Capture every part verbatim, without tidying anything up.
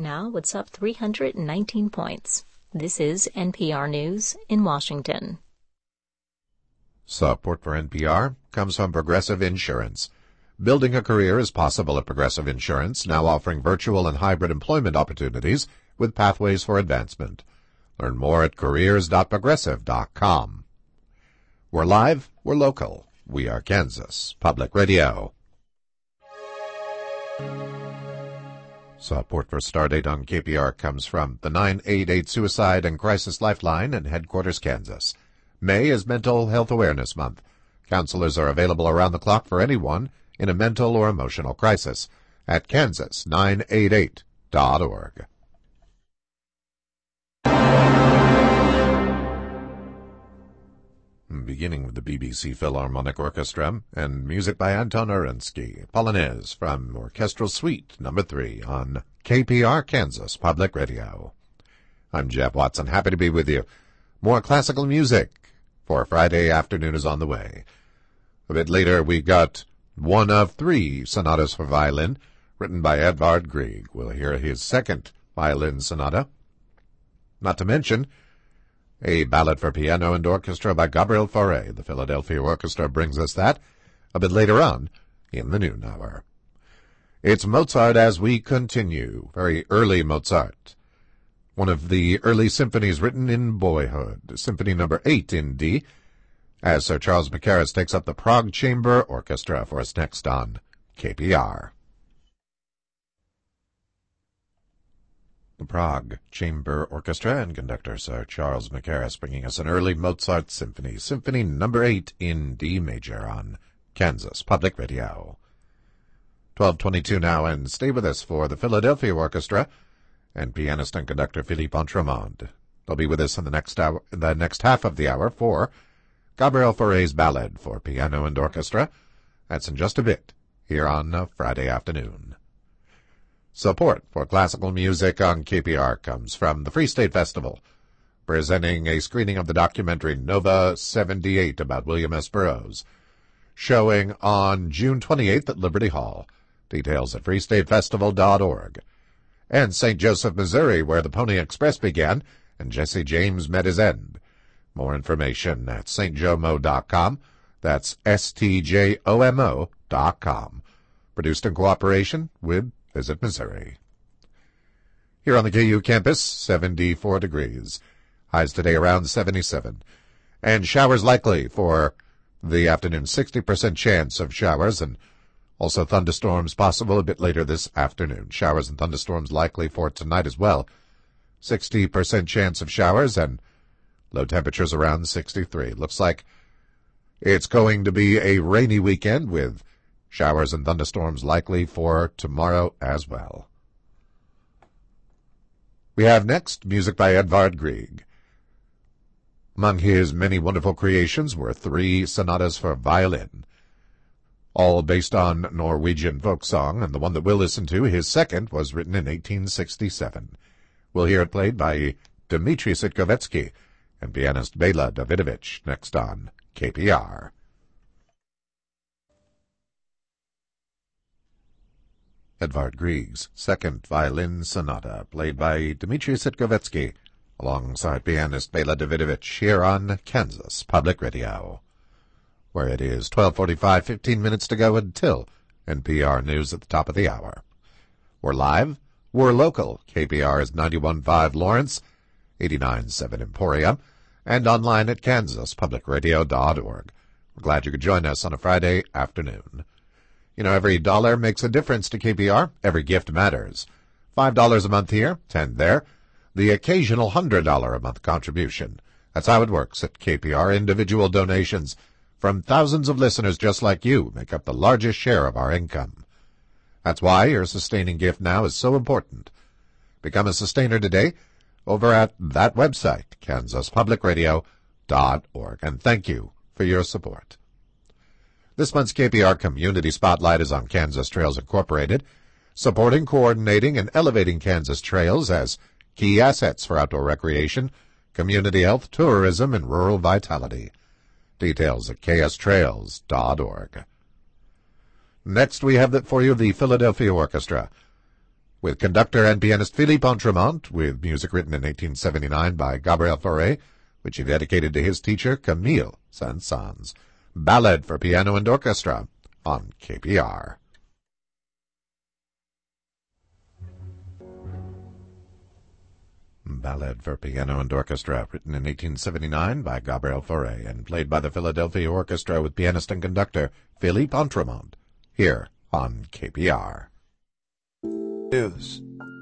now, it's up three hundred nineteen points. This is N P R News in Washington. Support for N P R comes from Progressive Insurance. Building a career is possible at Progressive Insurance, now offering virtual and hybrid employment opportunities with pathways for advancement. Learn more at careers dot progressive dot com. We're live, we're local. We are Kansas Public Radio. Support for Stardate on K P R comes from the nine eight eight Suicide and Crisis Lifeline in Headquarters, Kansas. May is Mental Health Awareness Month. Counselors are available around the clock for anyone in a mental or emotional crisis at kansas nine eight eight dot org. Beginning with the B B C Philharmonic Orchestra and music by Anton Arinsky, Polonaise from Orchestral Suite Number three on K P R Kansas Public Radio. I'm Jeff Watson, happy to be with you. More classical music for Friday afternoon is on the way. A bit later, we got one of three sonatas for violin, written by Edvard Grieg. We'll hear his second violin sonata. Not to mention a ballad for piano and orchestra by Gabriel Fauré. The Philadelphia Orchestra brings us that a bit later on in the noon hour. It's Mozart as we continue. Very early Mozart. One of the early symphonies written in boyhood. Symphony number eight in D, as Sir Charles Mackerras takes up the Prague Chamber Orchestra for us next on K P R. The Prague Chamber Orchestra and conductor Sir Charles Mackerras bringing us an early Mozart symphony, Symphony number eight in D major on Kansas Public Radio. twelve twenty-two now, and stay with us for the Philadelphia Orchestra and pianist and conductor Philippe Entremont. They'll be with us in the next hour, in the next half of the hour for Gabriel Fauré's ballad for piano and orchestra. That's in just a bit here on a Friday afternoon. Support for classical music on K P R comes from the Free State Festival, presenting a screening of the documentary Nova seventy-eight about William S. Burroughs, showing on June twenty-eighth at Liberty Hall. Details at free state festival dot org. And Saint Joseph, Missouri, where the Pony Express began and Jesse James met his end. More information at s t jomo dot com. That's S T J O M O dot com. Produced in cooperation with Visit Missouri. Here on the K U campus, seventy-four degrees. Highs today around seventy-seven. And showers likely for the afternoon. sixty percent chance of showers and also thunderstorms possible a bit later this afternoon. Showers and thunderstorms likely for tonight as well. sixty percent chance of showers and low temperatures around sixty-three. Looks like it's going to be a rainy weekend with showers and thunderstorms likely for tomorrow as well. We have next music by Edvard Grieg. Among his many wonderful creations were three sonatas for violin, all based on Norwegian folk song, and the one that we'll listen to, his second, was written in eighteen sixty-seven. We'll hear it played by Dmitri Sitkovetsky and pianist Bela Davidovich next on K P R. Edvard Grieg's second violin sonata, played by Dmitri Sitkovetsky, alongside pianist Bela Davidovich, here on Kansas Public Radio, where it is twelve forty-five, fifteen minutes to go until N P R News at the top of the hour. We're live, we're local. K P R is ninety-one point five Lawrence, eighty-nine point seven Emporia, and online at kansas public radio dot org. We're glad you could join us on a Friday afternoon. You know, every dollar makes a difference to K P R. Every gift matters. Five dollars a month here, ten there. The occasional hundred dollar a month contribution. That's how it works at K P R. Individual donations from thousands of listeners just like you make up the largest share of our income. That's why your sustaining gift now is so important. Become a sustainer today over at that website, kansas public radio dot org. And thank you for your support. This month's K P R Community Spotlight is on Kansas Trails Incorporated, supporting, coordinating, and elevating Kansas trails as key assets for outdoor recreation, community health, tourism, and rural vitality. Details at k s trails dot org. Next, we have that for you the Philadelphia Orchestra with conductor and pianist Philippe Entremont, with music written in eighteen seventy-nine by Gabriel Fauré, which he dedicated to his teacher Camille Saint-Saëns. Ballad for Piano and Orchestra on K P R. Ballad for Piano and Orchestra, written in eighteen seventy-nine by Gabriel Fauré and played by the Philadelphia Orchestra with pianist and conductor Philippe Entremont, here on K P R. News.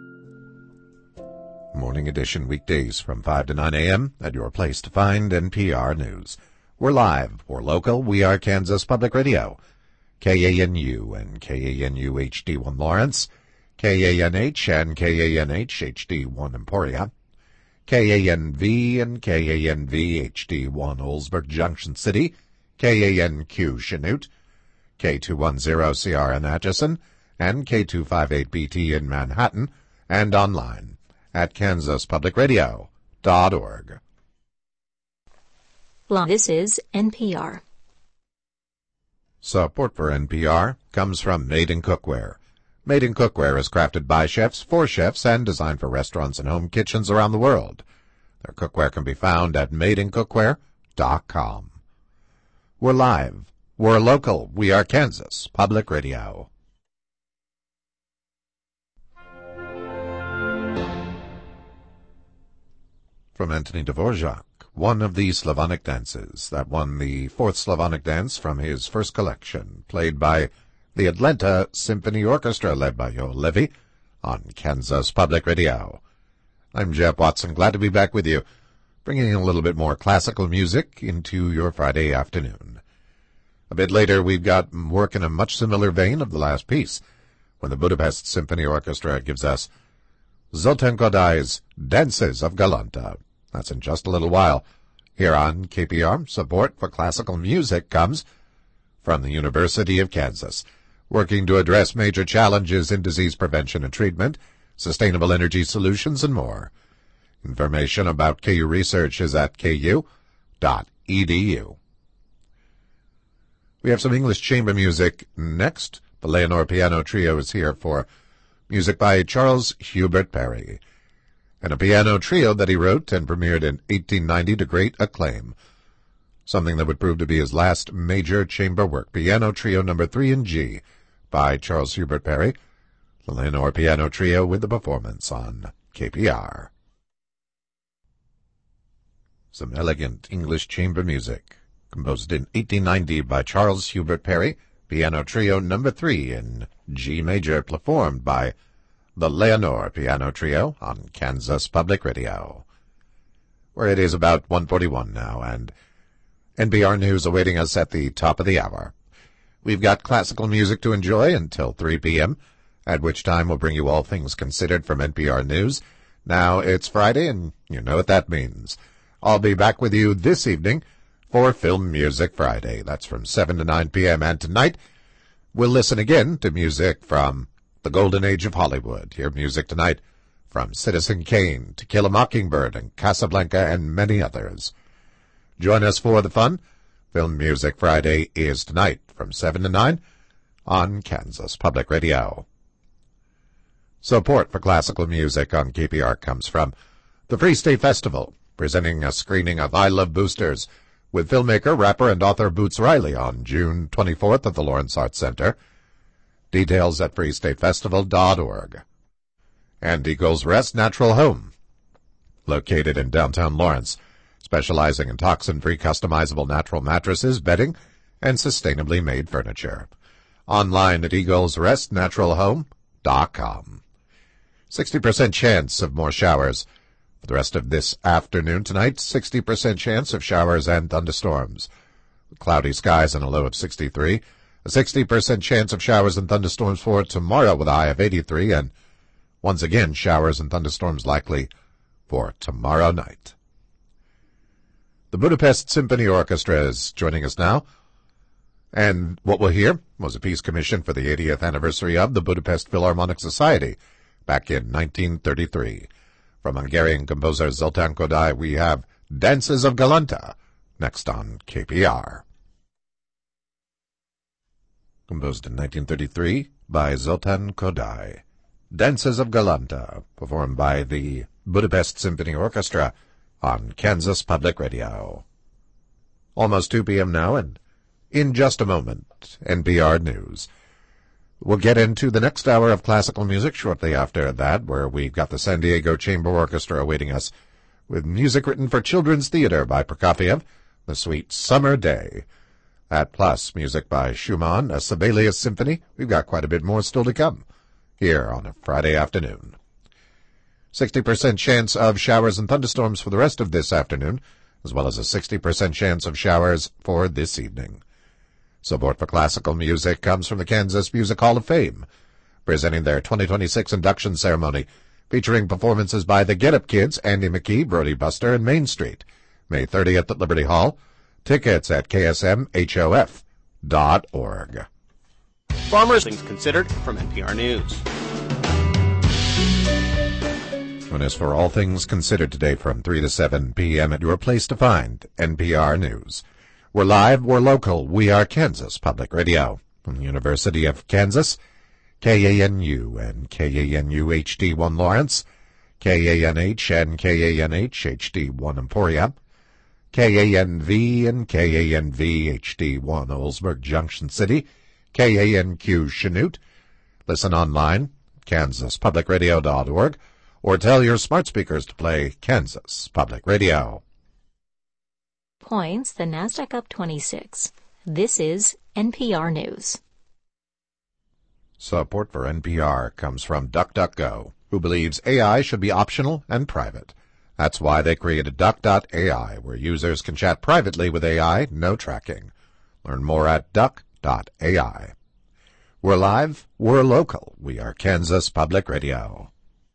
Morning edition weekdays from five to nine a.m. at your place to find N P R News. We're live, we're local, we are Kansas Public Radio. K A N U and K A N U H D one Lawrence, K A N H and K A N H H D one Emporia, K A N V and K A N V H D one Oldsburg Junction City, K A N Q Chanute, K two ten C R in Atchison, and K two fifty-eight B T in Manhattan, and online at kansas public radio dot org. This is N P R. Support for N P R comes from Made in Cookware. Made in Cookware is crafted by chefs for chefs and designed for restaurants and home kitchens around the world. Their cookware can be found at made in cookware dot com. We're live. We're local. We are Kansas Public Radio. From Anthony Dvorak, one of the Slavonic dances that won the fourth Slavonic dance from his first collection, played by the Atlanta Symphony Orchestra, led by Yoel Levy, on Kansas Public Radio. I'm Jeff Watson, glad to be back with you, bringing a little bit more classical music into your Friday afternoon. A bit later, we've got work in a much similar vein of the last piece, when the Budapest Symphony Orchestra gives us Zoltán Kodály's Dances of Galanta. That's in just a little while. Here on K P R, support for classical music comes from the University of Kansas, working to address major challenges in disease prevention and treatment, sustainable energy solutions, and more. Information about K U research is at k u dot e d u. We have some English chamber music next. The Leonore Piano Trio is here for music by Charles Hubert Parry, and a piano trio that he wrote and premiered in eighteen ninety to great acclaim, something that would prove to be his last major chamber work, Piano Trio Number three in G by Charles Hubert Parry, the Leonore Piano Trio with the performance on K P R. Some elegant English chamber music, composed in eighteen ninety by Charles Hubert Parry, Piano Trio Number three in G major, performed by the Leonore Piano Trio on Kansas Public Radio, where it is about one forty-one now, and N P R News awaiting us at the top of the hour. We've got classical music to enjoy until three p.m., at which time we'll bring you all things considered from N P R News. Now, it's Friday, and you know what that means. I'll be back with you this evening for Film Music Friday. That's from seven to nine p.m., and tonight we'll listen again to music from the Golden Age of Hollywood. Hear music tonight from Citizen Kane, To Kill a Mockingbird, and Casablanca, and many others. Join us for the fun. Film Music Friday is tonight from seven to nine on Kansas Public Radio. Support for classical music on K P R comes from the Free State Festival, presenting a screening of I Love Boosters with filmmaker, rapper, and author Boots Riley on June twenty-fourth at the Lawrence Arts Center. Details at free state festival dot org. And Eagles Rest Natural Home, located in downtown Lawrence, specializing in toxin-free customizable natural mattresses, bedding, and sustainably made furniture. Online at eagles rest natural home dot com. sixty percent chance of more showers for the rest of this afternoon. Tonight, sixty percent chance of showers and thunderstorms. Cloudy skies and a low of sixty-three. A sixty percent chance of showers and thunderstorms for tomorrow with a high of eighty-three. And once again, showers and thunderstorms likely for tomorrow night. The Budapest Symphony Orchestra is joining us now. And what we'll hear was a piece commissioned for the eightieth anniversary of the Budapest Philharmonic Society back in nineteen thirty-three. From Hungarian composer Zoltán Kodály, we have Dances of Galanta, next on K P R. Composed in nineteen thirty-three by Zoltán Kodály, Dances of Galanta, performed by the Budapest Symphony Orchestra on Kansas Public Radio. Almost two p.m. now, and in just a moment, N P R News. We'll get into the next hour of classical music shortly after that, where we've got the San Diego Chamber Orchestra awaiting us with music written for children's theater by Prokofiev, the suite Summer Day. That plus music by Schumann, a Sibelius symphony. We've got quite a bit more still to come here on a Friday afternoon. sixty percent chance of showers and thunderstorms for the rest of this afternoon, as well as a sixty percent chance of showers for this evening. Support for classical music comes from the Kansas Music Hall of Fame, presenting their twenty twenty-six induction ceremony, featuring performances by the Get Up Kids, Andy McKee, Brody Buster, and Main Street, May thirtieth at Liberty Hall. Tickets at K S M H O F dot org. Farmers Things Considered from N P R News. Join us for All Things Considered today from three to seven p.m. at your place to find N P R News. We're live, we're local, we are Kansas Public Radio. From the University of Kansas, K A N U and K A N U H D one Lawrence, K A N H and K A N H H D one Emporia, K A N V and K A N V H D one Oldsburg Junction City, K A N Q Chanute. Listen online, kansas public radio dot org, or tell your smart speakers to play Kansas Public Radio. Points, the NASDAQ up twenty-six. This is N P R News. Support for N P R comes from DuckDuckGo, who believes A I should be optional and private. That's why they created Duck dot A I, where users can chat privately with A I, no tracking. Learn more at Duck dot A I. We're live, we're local, we are Kansas Public Radio.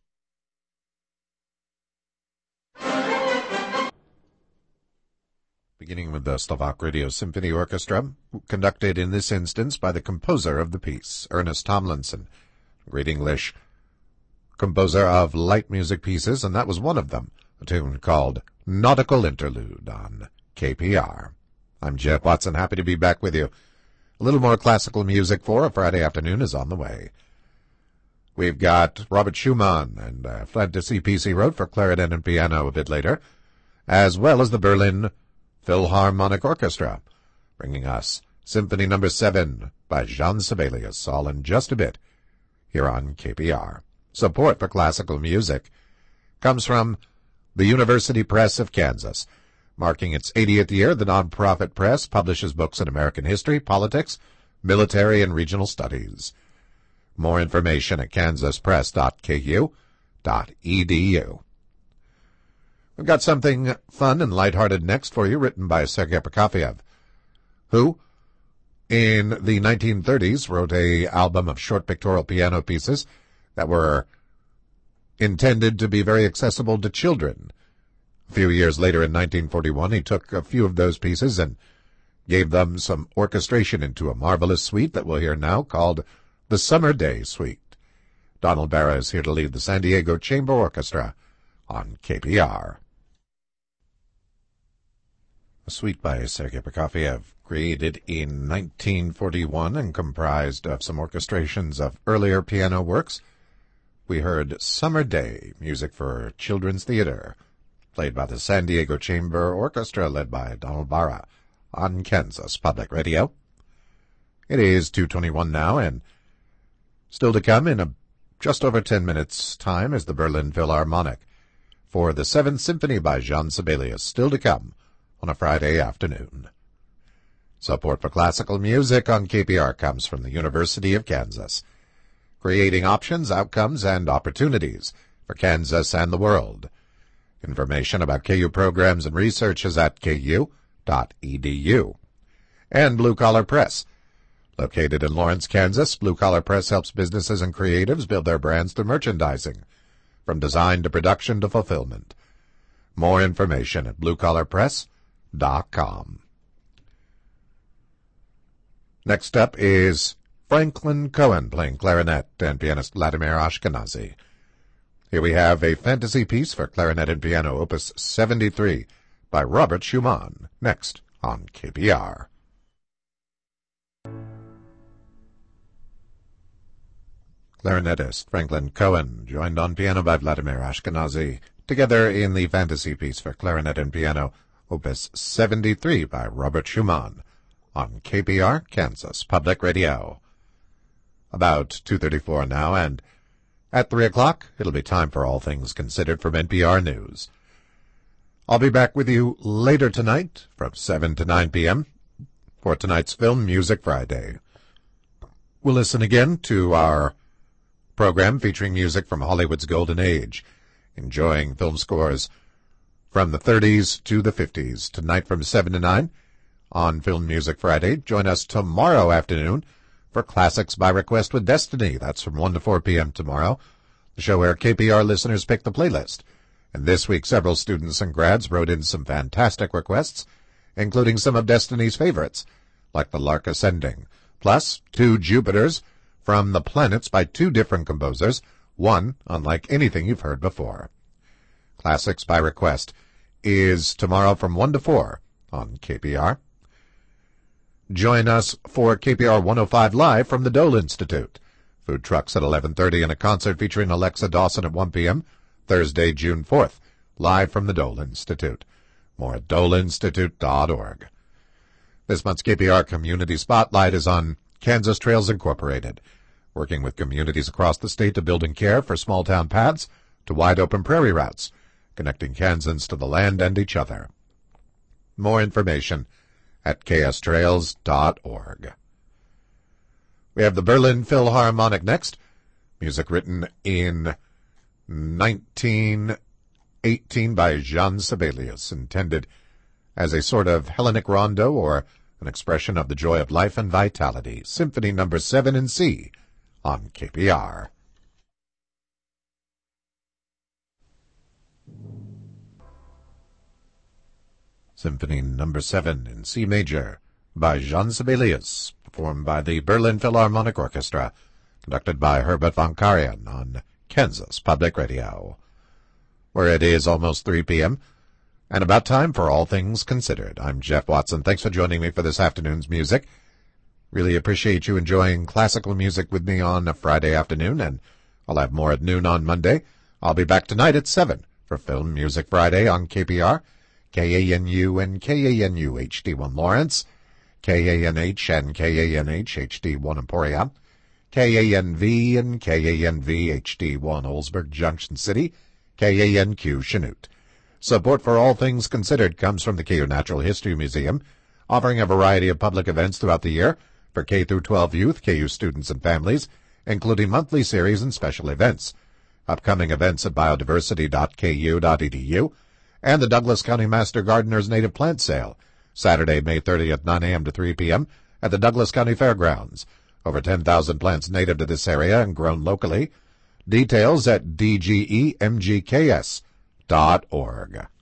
Beginning with the Slovak Radio Symphony Orchestra, conducted in this instance by the composer of the piece, Ernest Tomlinson, great English composer of light music pieces, and that was one of them, a tune called Nautical Interlude on K P R. I'm Jeff Watson, happy to be back with you. A little more classical music for a Friday afternoon is on the way. We've got Robert Schumann and a fantasy piece he wrote for clarinet and piano a bit later, as well as the Berlin Philharmonic Orchestra, bringing us Symphony Number seven by Jean Sibelius, all in just a bit, here on K P R. Support for classical music comes from the University Press of Kansas. Marking its eightieth year, the nonprofit press publishes books in American history, politics, military, and regional studies. More information at kansas press dot k u dot e d u. We've got something fun and lighthearted next for you, written by Sergei Prokofiev, who, in the nineteen thirties, wrote a album of short pictorial piano pieces that were intended to be very accessible to children. A few years later, in nineteen forty-one, he took a few of those pieces and gave them some orchestration into a marvelous suite that we'll hear now called the Summer Day Suite. Donald Barra is here to lead the San Diego Chamber Orchestra on K P R. A suite by Sergei Prokofiev, created in nineteen forty-one and comprised of some orchestrations of earlier piano works. We heard Summer Day, music for children's theater, played by the San Diego Chamber Orchestra, led by Donald Barra, on Kansas Public Radio. It is two twenty-one now, and still to come in a just over ten minutes' time is the Berlin Philharmonic for the Seventh Symphony by Jean Sibelius, still to come on a Friday afternoon. Support for classical music on K P R comes from the University of Kansas, creating options, outcomes, and opportunities for Kansas and the world. Information about K U programs and research is at k u dot e d u. And Blue Collar Press. Located in Lawrence, Kansas, Blue Collar Press helps businesses and creatives build their brands through merchandising, from design to production to fulfillment. More information at blue collar press dot com. Next up is Franklin Cohen playing clarinet and pianist Vladimir Ashkenazy. Here we have a fantasy piece for clarinet and piano, opus seventy-three, by Robert Schumann, next on K P R. clarinetist Franklin Cohen, joined on piano by Vladimir Ashkenazy, together in the fantasy piece for clarinet and piano, Opus seventy-three by Robert Schumann, on K P R, Kansas Public Radio. About two thirty-four now, and at three o'clock, it'll be time for All Things Considered from N P R News. I'll be back with you later tonight from seven to nine p.m. for tonight's Film Music Friday. We'll listen again to our program featuring music from Hollywood's golden age, enjoying film scores from the thirties to the fifties. Tonight from seven to nine on Film Music Friday. Join us tomorrow afternoon for Classics by Request with Destiny. That's from one to four p.m. tomorrow, the show where K P R listeners pick the playlist. And this week, several students and grads wrote in some fantastic requests, including some of Destiny's favorites, like The Lark Ascending, plus two Jupiters from the Planets by two different composers, one unlike anything you've heard before. Classics by Request is tomorrow from one to four on K P R. Join us for K P R one oh five Live from the Dole Institute. Food trucks at eleven thirty and a concert featuring Alexa Dawson at one p.m. Thursday, June fourth, live from the Dole Institute. More at dole institute dot org. This month's K P R Community Spotlight is on Kansas Trails Incorporated, working with communities across the state to build and care for small-town paths to wide-open prairie routes, connecting Kansans to the land and each other. More information at k s trails dot org. We have the Berlin Philharmonic next, music written in nineteen eighteen by Jean Sibelius, intended as a sort of Hellenic rondo or an expression of the joy of life and vitality. Symphony number seven in C on K P R. Symphony number seven in C major by Jean Sibelius, performed by the Berlin Philharmonic Orchestra, conducted by Herbert von Karajan on Kansas Public Radio, where it is almost three p.m., and about time for All Things Considered. I'm Jeff Watson. Thanks for joining me for this afternoon's music. Really appreciate you enjoying classical music with me on a Friday afternoon, and I'll have more at noon on Monday. I'll be back tonight at seven for Film Music Friday on K P R, K A N U and K A N U H D one Lawrence, K A N H and K A N H H D one Emporia, K A N V and K A N V H D one Oldsburg Junction City, K A N Q Chanute. Support for All Things Considered comes from the K U Natural History Museum, offering a variety of public events throughout the year for K through twelve youth, K U students and families, including monthly series and special events. Upcoming events at biodiversity dot k u dot e d u and the Douglas County Master Gardener's Native Plant Sale, Saturday, May thirtieth, nine a.m. to three p.m. at the Douglas County Fairgrounds. Over ten thousand plants native to this area and grown locally. Details at d g e m g k s dot org.